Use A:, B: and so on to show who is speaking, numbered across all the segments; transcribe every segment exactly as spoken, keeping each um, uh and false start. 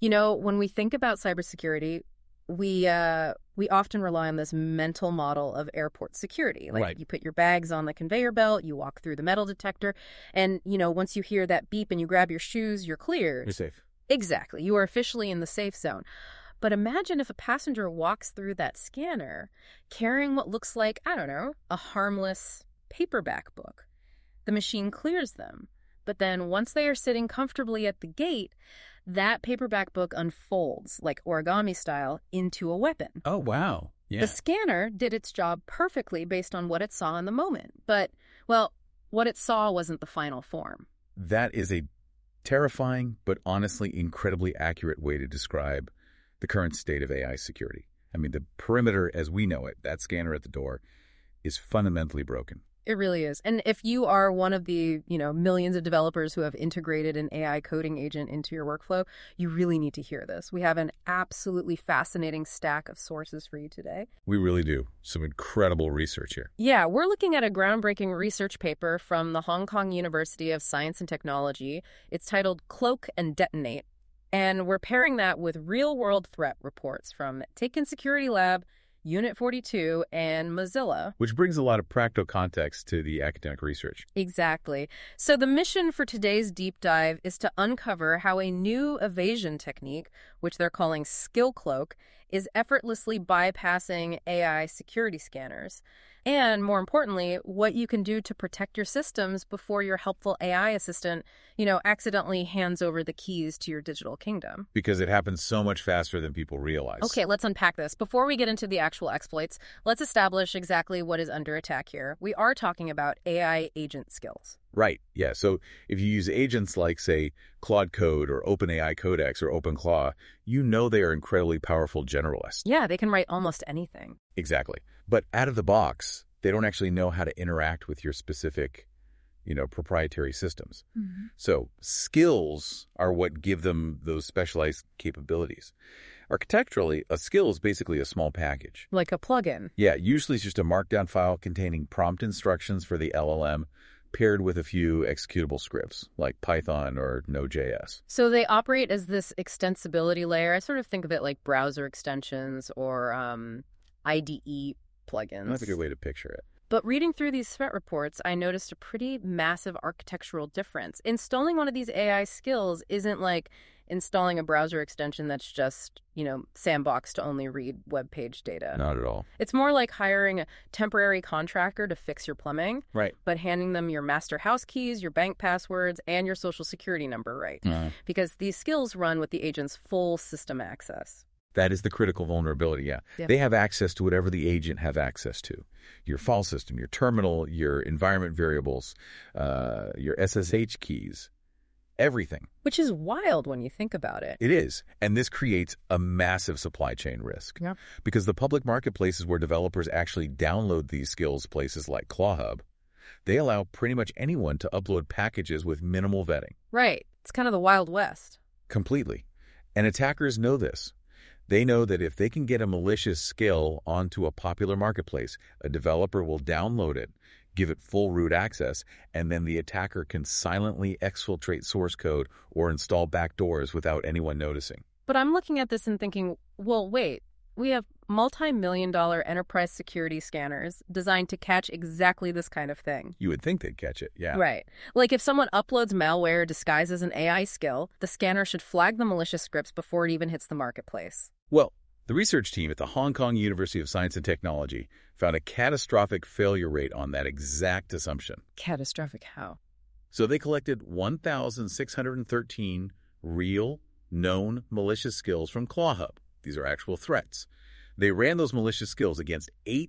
A: You know, when we think about cybersecurity, we uh, we often rely on this mental model of airport security. Like
B: Right.
A: you put your bags on the conveyor belt, you walk through the metal detector, and, you know, once you hear that beep and you grab your shoes, you're clear.
B: You're safe.
A: Exactly. You are officially in the safe zone. But imagine if a passenger walks through that scanner carrying what looks like, I don't know, a harmless paperback book. The machine clears them. But then once they are sitting comfortably at the gate, that paperback book unfolds, like origami style, into a weapon.
B: Oh, wow. Yeah.
A: The scanner did its job perfectly based on what it saw in the moment. But, well, what it saw wasn't the final form.
B: That is a terrifying, but honestly incredibly accurate way to describe the current state of A I security. I mean, the perimeter as we know it, that scanner at the door, is fundamentally broken.
A: It really is. And if you are one of the, you know, millions of developers who have integrated an A I coding agent into your workflow, you really need to hear this. We have an absolutely fascinating stack of sources for you today.
B: We really do. Some incredible research here.
A: Yeah, we're looking at a groundbreaking research paper from the Hong Kong University of Science and Technology. It's titled Cloak and Detonate. And we're pairing that with real-world threat reports from Taken Security Lab, Unit forty-two, and Mozilla.
B: Which brings a lot of practical context to the academic research.
A: Exactly. So the mission for today's deep dive is to uncover how a new evasion technique, which they're calling Skill Cloak, is effortlessly bypassing A I security scanners. And more importantly, what you can do to protect your systems before your helpful A I assistant, you know, accidentally hands over the keys to your digital kingdom.
B: Because it happens so much faster than people realize.
A: Okay, let's unpack this. Before we get into the actual exploits, let's establish exactly what is under attack here. We are talking about A I agent skills.
B: Right, yeah. So if you use agents like, say, Claude Code or OpenAI Codex or OpenClaw, you know they are incredibly powerful generalists.
A: Yeah, they can write almost anything.
B: Exactly. But out of the box, they don't actually know how to interact with your specific, you know, proprietary systems.
A: Mm-hmm.
B: So skills are what give them those specialized capabilities. Architecturally, a skill is basically a small package.
A: Like a plugin.
B: Yeah, usually it's just a markdown file containing prompt instructions for the L L M paired with a few executable scripts like Python or Node.js.
A: So they operate as this extensibility layer. I sort of think of it like browser extensions or um, I D E plugins.
B: That's a good way to picture it.
A: But reading through these threat reports, I noticed a pretty massive architectural difference. Installing one of these A I skills isn't like installing a browser extension that's just, you know, sandbox to only read web page data.
B: Not at all.
A: It's more like hiring a temporary contractor to fix your plumbing,
B: Right.
A: but handing them your master house keys, your bank passwords, and your social security number, right?
B: Uh,
A: Because these skills run with the agent's full system access.
B: that is the critical vulnerability, yeah.
A: Yeah.
B: They have access to whatever the agent have access to. Your file system, your terminal, your environment variables, uh, your S S H keys, everything.
A: Which is wild when you think about it.
B: It is. And this creates a massive supply chain risk.
A: Yeah.
B: Because the public marketplaces where developers actually download these skills, places like ClawHub, they allow pretty much anyone to upload packages with minimal vetting.
A: Right. It's kind of the Wild West.
B: Completely. And attackers know this. They know that if they can get a malicious skill onto a popular marketplace, a developer will download it, give it full root access, and then the attacker can silently exfiltrate source code or install backdoors without anyone noticing.
A: But I'm looking at this and thinking, well, wait, we have multi-million dollar enterprise security scanners designed to catch exactly this kind of thing.
B: You would think they'd catch it, yeah.
A: Right. Like if someone uploads malware disguised as an A I skill, the scanner should flag the malicious scripts before it even hits the marketplace.
B: Well, the research team at the Hong Kong University of Science and Technology found a catastrophic failure rate on that exact assumption.
A: Catastrophic how?
B: So they collected one thousand six hundred thirteen real, known malicious skills from ClawHub. These are actual threats. They ran those malicious skills against eight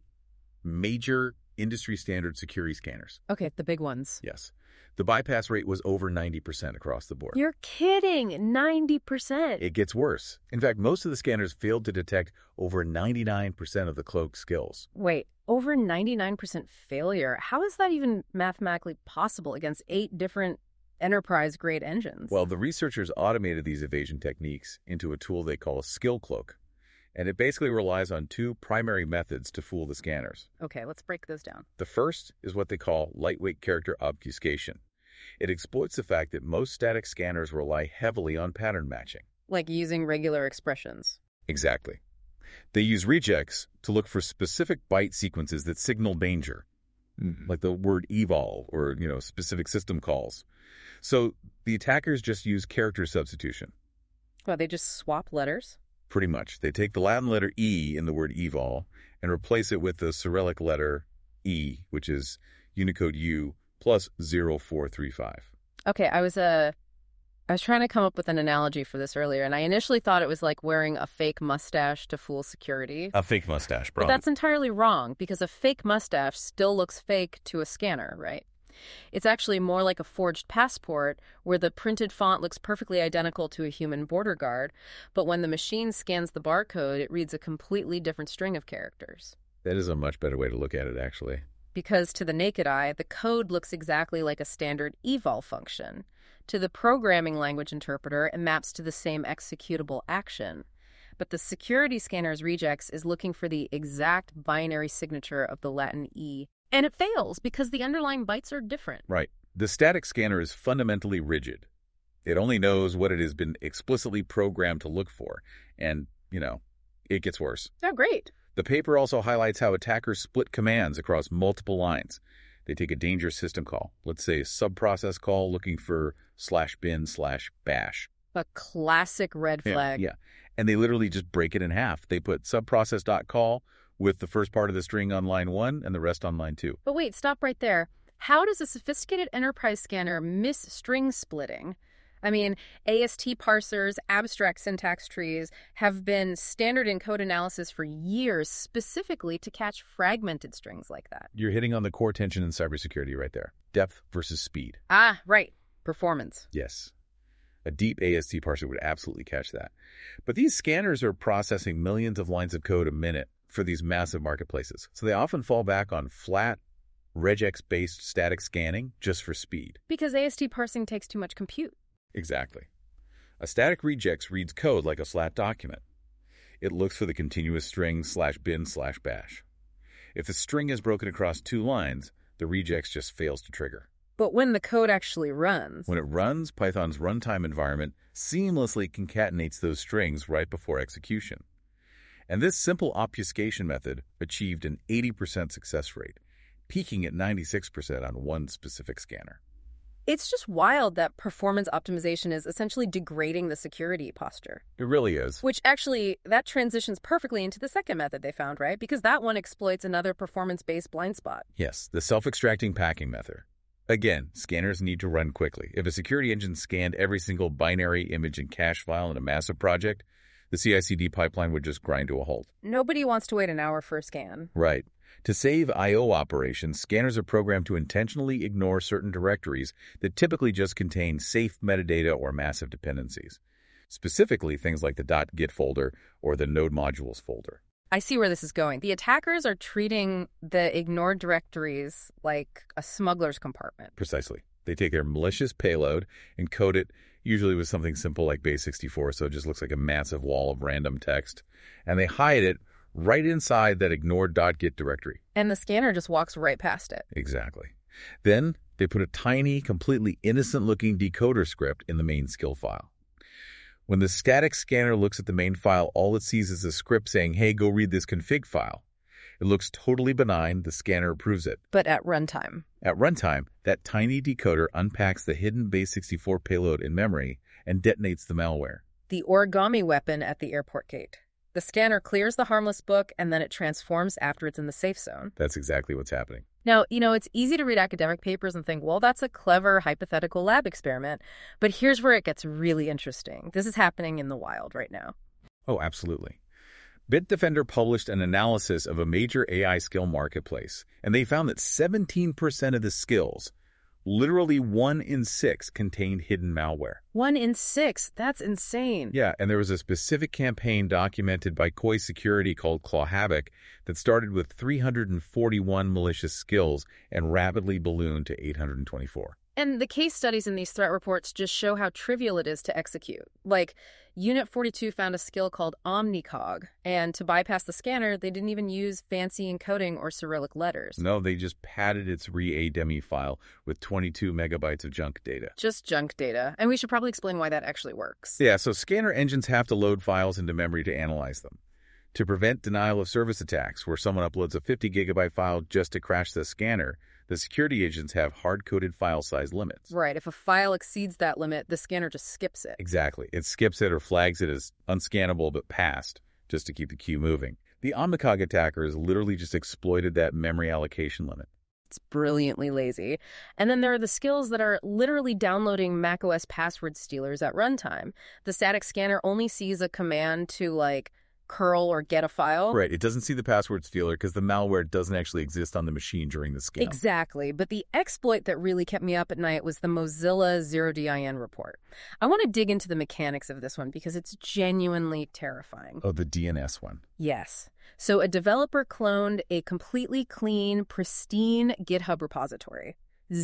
B: major industry standard security scanners.
A: Okay, the big ones.
B: Yes. The bypass rate was over ninety percent across the board.
A: You're kidding. ninety percent.
B: It gets worse. In fact, most of the scanners failed to detect over ninety-nine percent of the cloak skills.
A: Wait, over ninety-nine percent failure? How is that even mathematically possible against eight different enterprise-grade engines?
B: Well, the researchers automated these evasion techniques into a tool they call a skill cloak. And it basically relies on two primary methods to fool the scanners.
A: Okay, let's break those down.
B: The first is what they call lightweight character obfuscation. It exploits the fact that most static scanners rely heavily on pattern matching.
A: Like using regular expressions.
B: Exactly. They use regex to look for specific byte sequences that signal danger, mm. like the word eval or, you know, specific system calls. So the attackers just use character substitution.
A: Well, they just swap letters?
B: Pretty much. They take the Latin letter E in the word eval and replace it with the Cyrillic letter E, which is Unicode U plus zero four three five.
A: Okay, I was uh, I was trying to come up with an analogy for this earlier, and I initially thought it was like wearing a fake mustache to fool security.
B: A fake mustache, bro.
A: But that's entirely wrong, because a fake mustache still looks fake to a scanner, right? It's actually more like a forged passport where the printed font looks perfectly identical to a human border guard, but when the machine scans the barcode, it reads a completely different string of characters.
B: That is a much better way to look at it, actually.
A: Because to the naked eye, the code looks exactly like a standard eval function. To the programming language interpreter, it maps to the same executable action. But the security scanner's regex is looking for the exact binary signature of the Latin E. And it fails because the underlying bytes are different.
B: Right. The static scanner is fundamentally rigid. It only knows what it has been explicitly programmed to look for. And, you know, it gets worse.
A: Oh, great.
B: The paper also highlights how attackers split commands across multiple lines. They take a dangerous system call, let's say a subprocess call looking for slash bin slash bash.
A: A classic red flag.
B: Yeah, yeah. And they literally just break it in half. They put subprocess.call with the first part of the string on line one and the rest on line two.
A: But wait, stop right there. How does a sophisticated enterprise scanner miss string splitting? I mean, A S T parsers, abstract syntax trees have been standard in code analysis for years, specifically to catch fragmented strings like that.
B: You're hitting on the core tension in cybersecurity right there. Depth versus speed.
A: Ah, right. Performance.
B: Yes. A deep A S T parser would absolutely catch that. But these scanners are processing millions of lines of code a minute for these massive marketplaces. So they often fall back on flat, regex-based static scanning just for speed.
A: Because A S T parsing takes too much compute.
B: Exactly. A static regex reads code like a flat document. It looks for the continuous string slash bin slash bash. If the string is broken across two lines, the regex just fails to trigger.
A: But when the code actually runs...
B: When it runs, Python's runtime environment seamlessly concatenates those strings right before execution. And this simple obfuscation method achieved an eighty percent success rate, peaking at ninety-six percent on one specific scanner.
A: It's just wild that performance optimization is essentially degrading the security posture.
B: It really is.
A: Which actually, that transitions perfectly into the second method they found, right? Because that one exploits another performance-based blind spot.
B: Yes, the self-extracting packing method. Again, scanners need to run quickly. If a security engine scanned every single binary image and cache file in a massive project, the C I C D pipeline would just grind to a halt.
A: Nobody wants to wait an hour for a scan.
B: Right. To save I O operations, scanners are programmed to intentionally ignore certain directories that typically just contain safe metadata or massive dependencies. Specifically, things like the .git folder or the node modules folder.
A: I see where this is going. The attackers are treating the ignored directories like a smuggler's compartment.
B: Precisely. They take their malicious payload and code it, usually with something simple like base sixty-four, so it just looks like a massive wall of random text, and they hide it right inside that ignored .git directory.
A: And the scanner just walks right past it.
B: Exactly. Then they put a tiny, completely innocent-looking decoder script in the main skill file. When the static scanner looks at the main file, all it sees is a script saying, hey, go read this config file. It looks totally benign. The scanner approves it.
A: But at runtime.
B: At runtime, that tiny decoder unpacks the hidden base sixty-four payload in memory and detonates the malware.
A: The origami weapon at the airport gate. The scanner clears the harmless book, and then it transforms after it's in the safe zone.
B: That's exactly what's happening.
A: Now, you know, it's easy to read academic papers and think, well, that's a clever hypothetical lab experiment. But here's where it gets really interesting. This is happening in the wild right now.
B: Oh, absolutely. Bitdefender published an analysis of a major A I skill marketplace, and they found that seventeen percent of the skills, literally one in six, contained hidden malware.
A: One in six? That's insane.
B: Yeah, and there was a specific campaign documented by Koi Security called Clawhavoc that started with three hundred forty-one malicious skills and rapidly ballooned to eight hundred twenty-four.
A: And the case studies in these threat reports just show how trivial it is to execute. Like, Unit forty-two found a skill called OmniCog, and to bypass the scanner, they didn't even use fancy encoding or Cyrillic letters.
B: No, they just padded its R E A D E M I file with twenty-two megabytes of junk data.
A: Just junk data. And we should probably explain why that actually works.
B: Yeah, so scanner engines have to load files into memory to analyze them. To prevent denial of service attacks, where someone uploads a fifty gigabyte file just to crash the scanner, the security agents have hard-coded file size limits.
A: Right. If a file exceeds that limit, the scanner just skips it.
B: Exactly. It skips it or flags it as unscannable but passed, just to keep the queue moving. The OmniCog attackers literally just exploited that memory allocation limit.
A: It's brilliantly lazy. And then there are the skills that are literally downloading macOS password stealers at runtime. The static scanner only sees a command to, like, curl or get a file.
B: Right. It doesn't see the password stealer because the malware doesn't actually exist on the machine during the scan.
A: Exactly. But the exploit that really kept me up at night was the Mozilla zero D I N report. I want to dig into the mechanics of this one because it's genuinely terrifying.
B: Oh, the D N S one.
A: Yes. So a developer cloned a completely clean, pristine GitHub repository.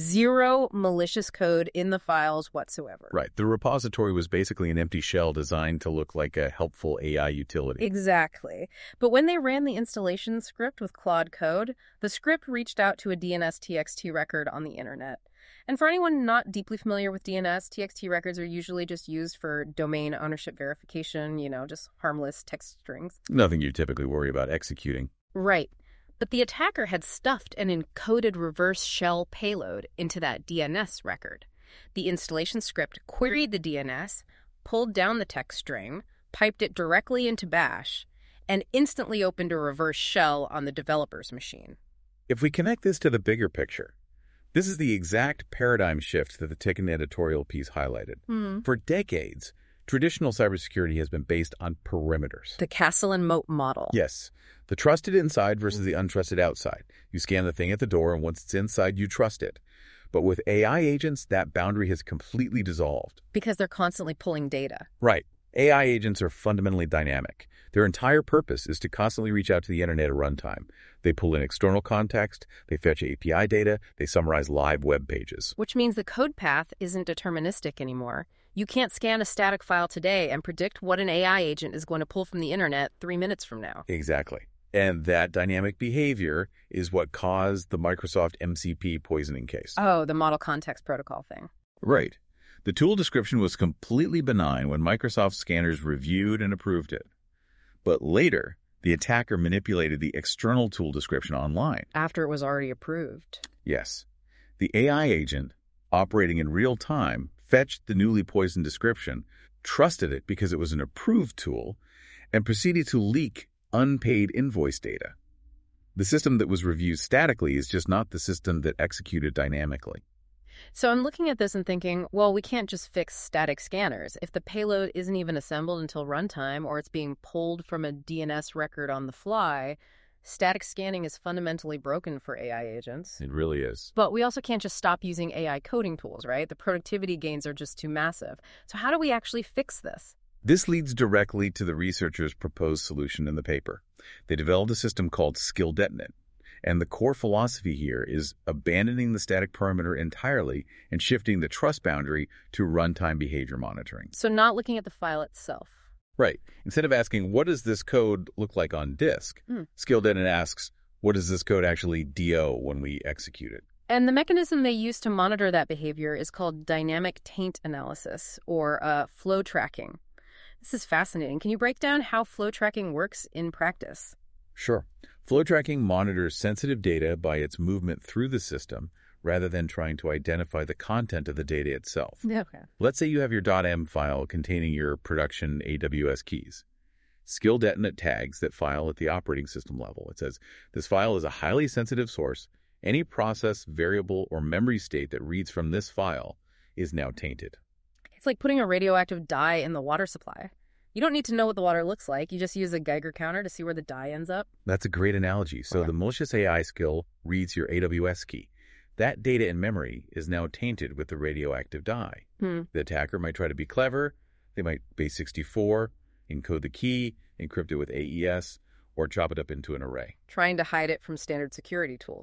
A: Zero malicious code in the files whatsoever.
B: Right. The repository was basically an empty shell designed to look like a helpful A I utility.
A: Exactly. But when they ran the installation script with Claude Code, the script reached out to a D N S T X T record on the internet. And for anyone not deeply familiar with D N S, T X T records are usually just used for domain ownership verification, you know, just harmless text strings.
B: Nothing you typically worry about executing.
A: Right. But the attacker had stuffed an encoded reverse shell payload into that D N S record. The installation script queried the D N S, pulled down the text string, piped it directly into Bash, and instantly opened a reverse shell on the developer's machine.
B: If we connect this to the bigger picture, this is the exact paradigm shift that the Ticken editorial piece highlighted.
A: Hmm.
B: For decades, traditional cybersecurity has been based on perimeters.
A: The castle and moat model.
B: Yes. The trusted inside versus the untrusted outside. You scan the thing at the door, and once it's inside, you trust it. But with A I agents, that boundary has completely dissolved.
A: Because they're constantly pulling data.
B: Right. A I agents are fundamentally dynamic. Their entire purpose is to constantly reach out to the internet at runtime. They pull in external context, they fetch A P I data, they summarize live web pages.
A: Which means the code path isn't deterministic anymore. You can't scan a static file today and predict what an A I agent is going to pull from the internet three minutes from now.
B: Exactly. And that dynamic behavior is what caused the Microsoft M C P poisoning case.
A: Oh, the Model Context Protocol thing.
B: Right. The tool description was completely benign when Microsoft scanners reviewed and approved it. But later, the attacker manipulated the external tool description online.
A: After it was already approved.
B: Yes. The A I agent, operating in real time, fetched the newly poisoned description, trusted it because it was an approved tool, and proceeded to leak unpaid invoice data. The system that was reviewed statically is just not the system that executed dynamically.
A: So I'm looking at this and thinking, well, we can't just fix static scanners. If the payload isn't even assembled until runtime or it's being pulled from a D N S record on the fly, static scanning is fundamentally broken for A I agents.
B: It really is.
A: But we also can't just stop using A I coding tools, right? The productivity gains are just too massive. So how do we actually fix this?
B: This leads directly to the researchers' proposed solution in the paper. They developed a system called SkillDetonate, and the core philosophy here is abandoning the static perimeter entirely and shifting the trust boundary to runtime behavior monitoring.
A: So not looking at the file itself.
B: Right. Instead of asking, what does this code look like on disk,
A: Hmm.
B: SkillDetonate asks, what does this code actually D O when we execute it?
A: And the mechanism they use to monitor that behavior is called dynamic taint analysis, or uh, flow tracking. This is fascinating. Can you break down how flow tracking works in practice?
B: Sure. Flow tracking monitors sensitive data by its movement through the system rather than trying to identify the content of the data itself.
A: Okay.
B: Let's say you have your .m file containing your production A W S keys. SkillDetonate tags that file at the operating system level. It says, this file is a highly sensitive source. Any process, variable, or memory state that reads from this file is now tainted.
A: It's like putting a radioactive dye in the water supply. You don't need to know what the water looks like. You just use a Geiger counter to see where the dye ends up.
B: That's a great analogy. So
A: Okay.
B: the malicious A I skill reads your A W S key. That data in memory is now tainted with the radioactive dye.
A: Hmm.
B: The attacker might try to be clever. They might base sixty-four, encode the key, encrypt it with A E S, or chop it up into an array.
A: Trying to hide it from standard security tools.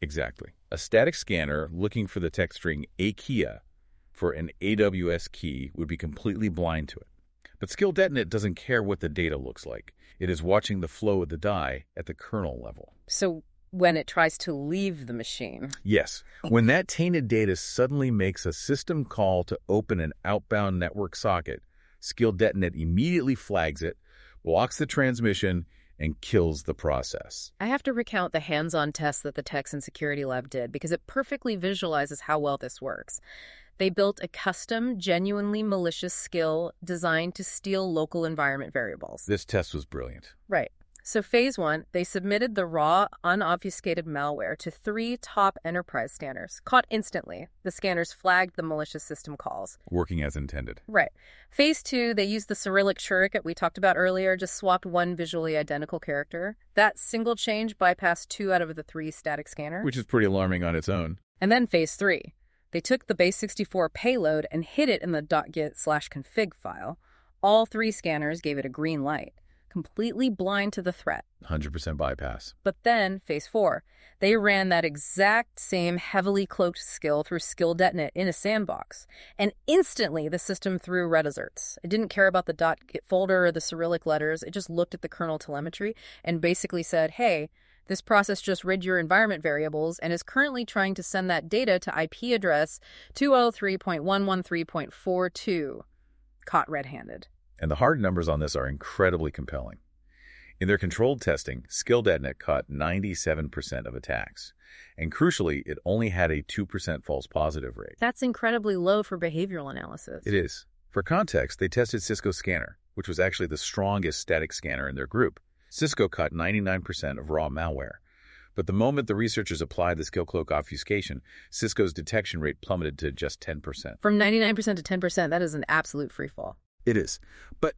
B: Exactly. A static scanner looking for the text string AKIA for an A W S key would be completely blind to it. But SkillDetonate doesn't care what the data looks like. It is watching the flow of the die at the kernel level.
A: So when it tries to leave the machine.
B: Yes. When that tainted data suddenly makes a system call to open an outbound network socket, SkillDetonate immediately flags it, blocks the transmission, and kills the process.
A: I have to recount the hands-on test that the Techs and Security Lab did because it perfectly visualizes how well this works. They built a custom, genuinely malicious skill designed to steal local environment variables.
B: This test was brilliant.
A: Right. So phase one, they submitted the raw, unobfuscated malware to three top enterprise scanners. Caught instantly, the scanners flagged the malicious system calls.
B: Working as intended.
A: Right. Phase two, they used the Cyrillic shuriket we talked about earlier, just swapped one visually identical character. That single change bypassed two out of the three static scanners.
B: Which is pretty alarming on its own.
A: And then phase three, they took the base sixty-four payload and hid it in the .git slash config file. All three scanners gave it a green light, completely blind to the threat.
B: one hundred percent bypass.
A: But then, phase four, they ran that exact same heavily cloaked skill through SkillDetonate in a sandbox. And instantly, the system threw red alerts. It didn't care about the .git folder or the Cyrillic letters. It just looked at the kernel telemetry and basically said, hey, this process just read your environment variables and is currently trying to send that data to I P address two oh three dot one one three dot four two. Caught red-handed.
B: And the hard numbers on this are incredibly compelling. In their controlled testing, SkillDetonate caught ninety-seven percent of attacks. And crucially, it only had a two percent false positive rate.
A: That's incredibly low for behavioral analysis.
B: It is. For context, they tested Cisco Scanner, which was actually the strongest static scanner in their group. Cisco caught ninety-nine percent of raw malware. But the moment the researchers applied the SkillCloak obfuscation, Cisco's detection rate plummeted to just ten percent.
A: From ninety-nine percent to ten percent, that is an absolute freefall.
B: It is. But,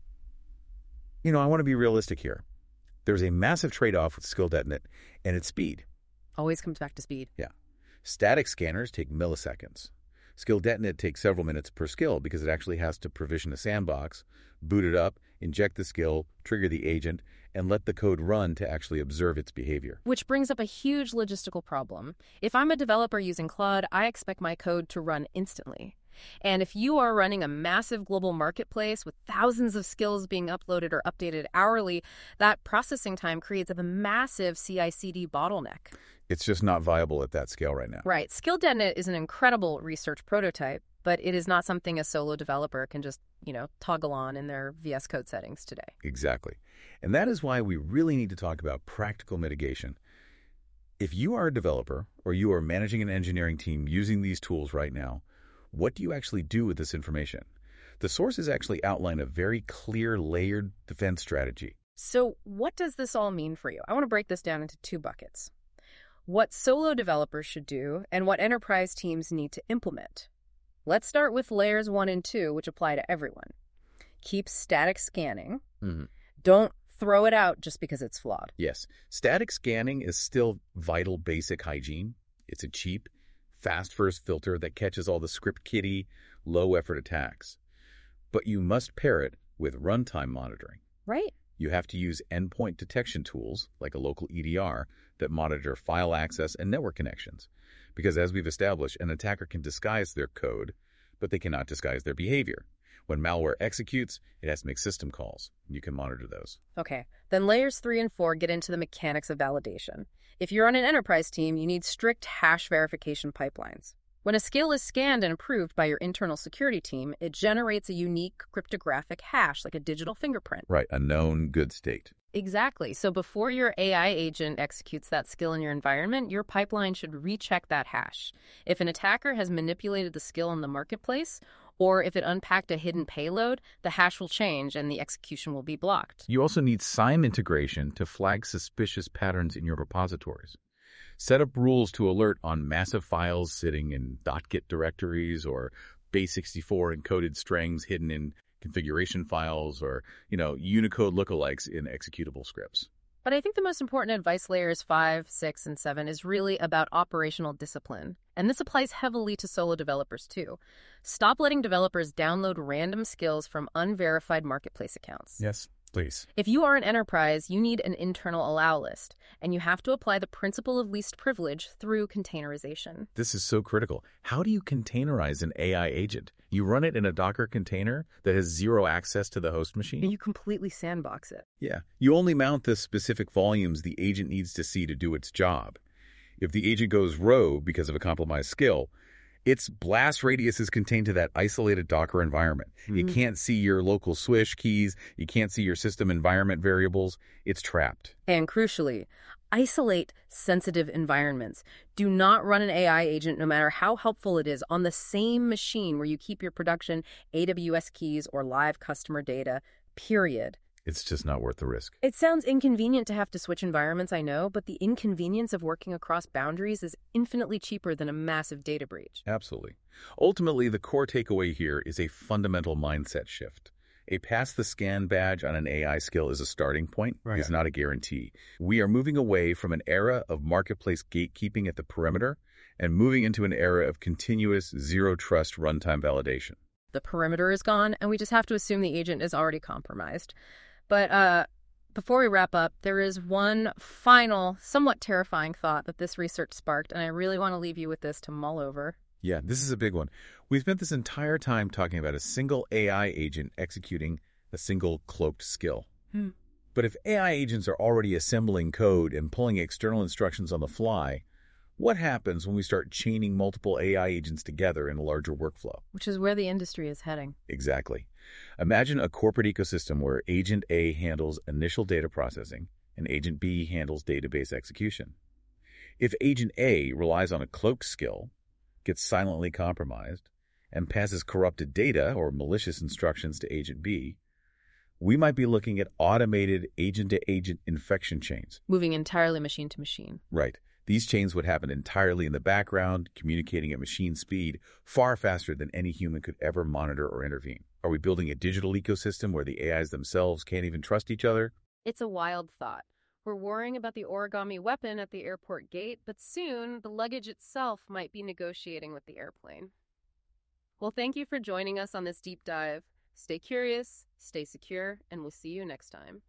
B: you know, I want to be realistic here. There's a massive trade-off with SkillDetonate and its speed.
A: Always comes back to speed.
B: Yeah. Static scanners take milliseconds. SkillDetonate takes several minutes per skill because it actually has to provision a sandbox, boot it up, inject the skill, trigger the agent, and let the code run to actually observe its behavior.
A: Which brings up a huge logistical problem. If I'm a developer using Claude, I expect my code to run instantly. And if you are running a massive global marketplace with thousands of skills being uploaded or updated hourly, that processing time creates a massive C I C D bottleneck.
B: It's just not viable at that scale right now.
A: Right. SkillDetonate is an incredible research prototype, but it is not something a solo developer can just, you know, toggle on in their V S Code settings today.
B: Exactly. And that is why we really need to talk about practical mitigation. If you are a developer or you are managing an engineering team using these tools right now, what do you actually do with this information? The sources actually outline a very clear layered defense strategy.
A: So what does this all mean for you? I want to break this down into two buckets. What solo developers should do and what enterprise teams need to implement. Let's start with layers one and two, which apply to everyone. Keep static scanning.
B: Mm-hmm.
A: Don't throw it out just because it's flawed.
B: Yes. Static scanning is still vital basic hygiene. It's a cheap, fast first filter that catches all the script kiddie, low-effort attacks. But you must pair it with runtime monitoring.
A: Right.
B: You have to use endpoint detection tools, like a local E D R, that monitor file access and network connections. Because as we've established, an attacker can disguise their code, but they cannot disguise their behavior. When malware executes, it has to make system calls. You can monitor those.
A: Okay, then layers three and four get into the mechanics of validation. If you're on an enterprise team, you need strict hash verification pipelines. When a skill is scanned and approved by your internal security team, it generates a unique cryptographic hash, like a digital fingerprint.
B: Right, a known good state.
A: Exactly. So before your A I agent executes that skill in your environment, your pipeline should recheck that hash. If an attacker has manipulated the skill in the marketplace, or if it unpacked a hidden payload, the hash will change and the execution will be blocked.
B: You also need S I M integration to flag suspicious patterns in your repositories. Set up rules to alert on massive files sitting in .git directories or base sixty-four encoded strings hidden in configuration files or, you know, Unicode lookalikes in executable scripts.
A: But I think the most important advice layers five, six, and seven is really about operational discipline. And this applies heavily to solo developers too. Stop letting developers download random skills from unverified marketplace accounts.
B: Yes. Please.
A: If you are an enterprise, you need an internal allow list, and you have to apply the principle of least privilege through containerization.
B: This is so critical. How do you containerize an A I agent? You run it in a Docker container that has zero access to the host machine?
A: You completely sandbox it.
B: Yeah. You only mount the specific volumes the agent needs to see to do its job. If the agent goes rogue because of a compromised skill, its blast radius is contained to that isolated Docker environment. Mm-hmm. It can't see your local swish keys. You can't see your system environment variables. It's trapped.
A: And crucially, isolate sensitive environments. Do not run an A I agent, no matter how helpful it is, on the same machine where you keep your production A W S keys or live customer data, period.
B: It's just not worth the risk.
A: It sounds inconvenient to have to switch environments, I know, but the inconvenience of working across boundaries is infinitely cheaper than a massive data breach.
B: Absolutely. Ultimately, the core takeaway here is a fundamental mindset shift. A pass-the-scan badge on an A I skill is a starting point, right. Is not a guarantee. We are moving away from an era of marketplace gatekeeping at the perimeter and moving into an era of continuous zero-trust runtime validation.
A: The perimeter is gone, and we just have to assume the agent is already compromised. But uh, before we wrap up, there is one final, somewhat terrifying thought that this research sparked, and I really want to leave you with this to mull over.
B: Yeah, this is a big one. We've spent this entire time talking about a single A I agent executing a single cloaked skill.
A: Hmm.
B: But if A I agents are already assembling code and pulling external instructions on the fly, what happens when we start chaining multiple A I agents together in a larger workflow?
A: Which is where the industry is heading.
B: Exactly. Imagine a corporate ecosystem where Agent A handles initial data processing and Agent B handles database execution. If Agent A relies on a cloaked skill, gets silently compromised, and passes corrupted data or malicious instructions to Agent B, we might be looking at automated agent-to-agent infection chains.
A: Moving entirely machine to machine.
B: Right. These chains would happen entirely in the background, communicating at machine speed, far faster than any human could ever monitor or intervene. Are we building a digital ecosystem where the A Is themselves can't even trust each other?
A: It's a wild thought. We're worrying about the origami weapon at the airport gate, but soon the luggage itself might be negotiating with the airplane. Well, thank you for joining us on this deep dive. Stay curious, stay secure, and we'll see you next time.